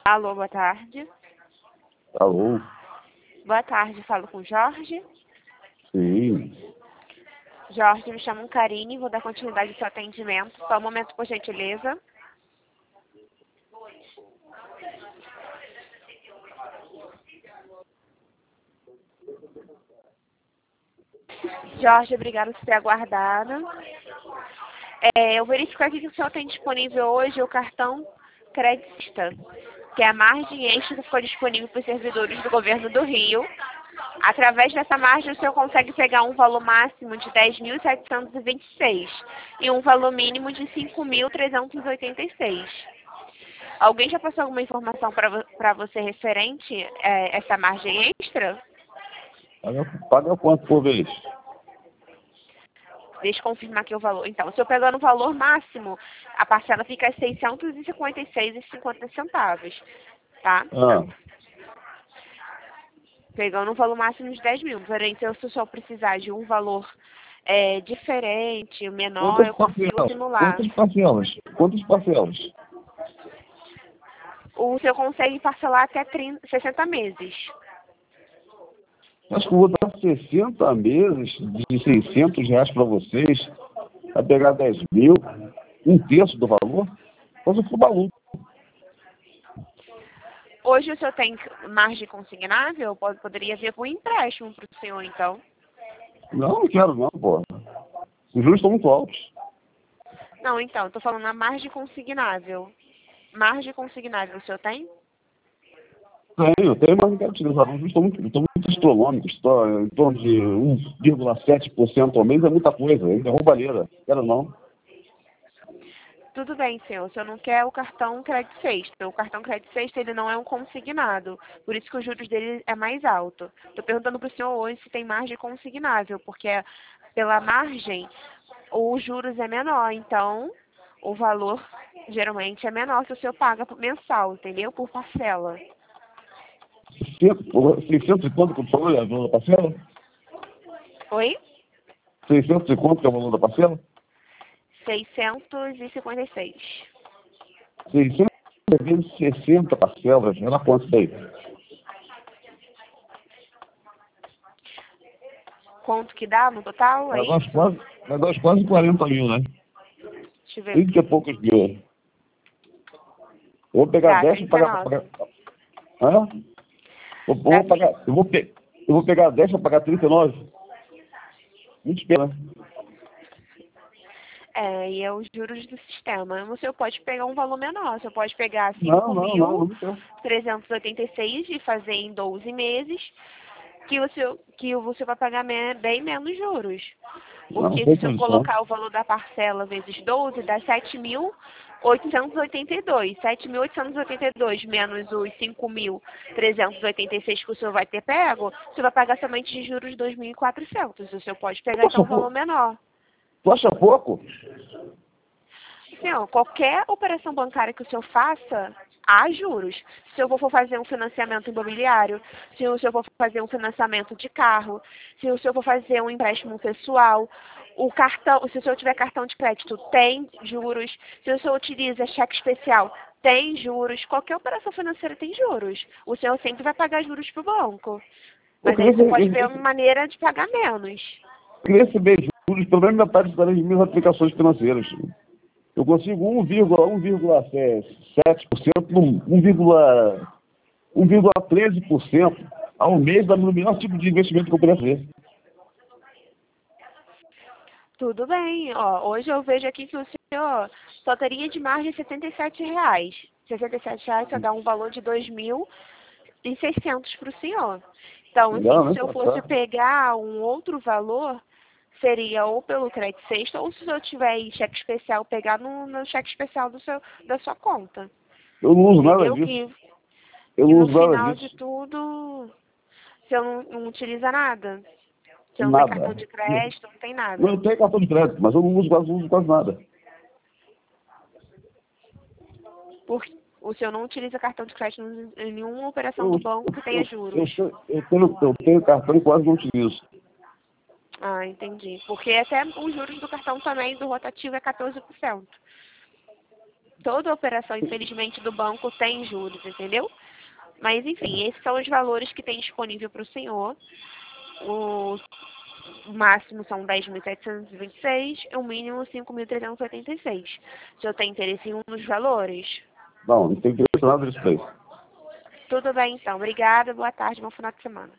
Alô, boa tarde. Alô? Boa tarde, falo com o Jorge. Sim. Jorge, me chamo Karine, vou dar continuidade ao seu atendimento. Só um momento, por gentileza. Jorge, obrigado por ter aguardado. Eu verifico aqui que o senhor tem disponível hoje o cartão creditista, que é a margem extra que ficou disponível para os servidores do governo do Rio. Através dessa margem, o senhor consegue pegar um valor máximo de 10.726 e um valor mínimo de 5.386. Alguém já passou alguma informação para você referente a essa margem extra? Paga quanto por vez? Deixa eu confirmar aqui o valor. Então, se eu pegar no valor máximo, a parcela fica a R$ 656,50, tá? Ah, Pegando um valor máximo de 10 mil. Porém, se eu só precisar de um valor diferente, menor, eu consigo simular. Quantas parcelas? Quantas parcelas? O senhor consegue parcelar até 60 meses. Acho que eu vou dar 60 meses de R$ 600 para vocês, vai pegar 10 mil, um terço do valor, então eu for maluco. Hoje o senhor tem margem consignável? Poderia vir por empréstimo para o senhor, então. Não quero não, pô. Os juros estão muito altos. Não, então, estou falando a margem consignável. Margem consignável o senhor tem? Tenho, mas não quero utilizar. Os juros estão muito astronômicos, estão em torno de 1,7% ao mês, é muita coisa, é roubalheira. Quero não. Tudo bem, senhor. O senhor não quer o cartão crédito sexta. O cartão crédito sexta, ele não é um consignado. Por isso que os juros dele é mais alto. Estou perguntando para o senhor hoje se tem margem consignável, porque pela margem os juros é menor. Então, o valor geralmente é menor se o senhor paga mensal, entendeu? Por parcela. 600 e quanto que eu falei, é o valor da parcela? Oi? 600 e quanto que é o valor da parcela? 656. 600 vezes 60 parcelas, ela quanto isso aí? Quanto que dá no total? É isso? Vai dar uns quase 40 mil, né? Deixa eu ver 30 e aqui. poucos mil. Eu vou pegar Dá 10 para 39. pagar. Hã? Eu vou pegar 10 para pagar 39. Muito pena. E é os juros do sistema. O senhor pode pegar um valor menor. O senhor pode pegar Não me quero. 5.386 e fazer em 12 meses, que o senhor vai pagar bem menos juros. Não Porque tem se eu condição. colocar o valor da parcela vezes 12, dá 7.882. 7.882 menos os 5.386 que o senhor vai ter pego, o senhor vai pagar somente de juros 2.400. O senhor pode pegar então um valor menor. Tu acha pouco? Senhor, qualquer operação bancária que o senhor faça, há juros. Se eu for fazer um financiamento imobiliário, se o senhor for fazer um financiamento de carro, se o senhor for fazer um empréstimo pessoal, o cartão, se o senhor tiver cartão de crédito, tem juros. Se o senhor utiliza cheque especial, tem juros. Qualquer operação financeira tem juros. O senhor sempre vai pagar juros para o banco. Mas aí você pode ver uma maneira de pagar menos. Queria receber juros pelo menos metade das minhas aplicações financeiras. Eu consigo 1,7%, 1,13% ao mês no melhor tipo de investimento que eu puder fazer. Tudo bem. Ó, hoje eu vejo aqui que o senhor só teria de margem R$67. R$67 só dá um valor de 2.600 para o senhor. Então, assim, se eu fosse pegar um outro valor, seria ou pelo crédito sexta, ou se o senhor tiver aí cheque especial, pegar no cheque especial da sua conta. Eu não uso nada Entendeu? disso. Que no final de tudo, você não utiliza nada. Você não tem cartão de crédito, não tem nada. Eu tenho cartão de crédito, mas eu não uso quase nada. Porque o senhor não utiliza cartão de crédito em nenhuma operação do banco que tenha juros. Eu tenho cartão e quase não utilizo. Ah, entendi. Porque até os juros do cartão também, do rotativo, é 14%. Toda operação, infelizmente, do banco tem juros, entendeu? Mas, enfim, esses são os valores que tem disponível para o senhor. O máximo são 10.726 e o mínimo 5.386. O senhor tem interesse em um dos valores? Não, não tem interesse nada nesse preço. Tudo bem, então. Obrigada, boa tarde, bom final de semana.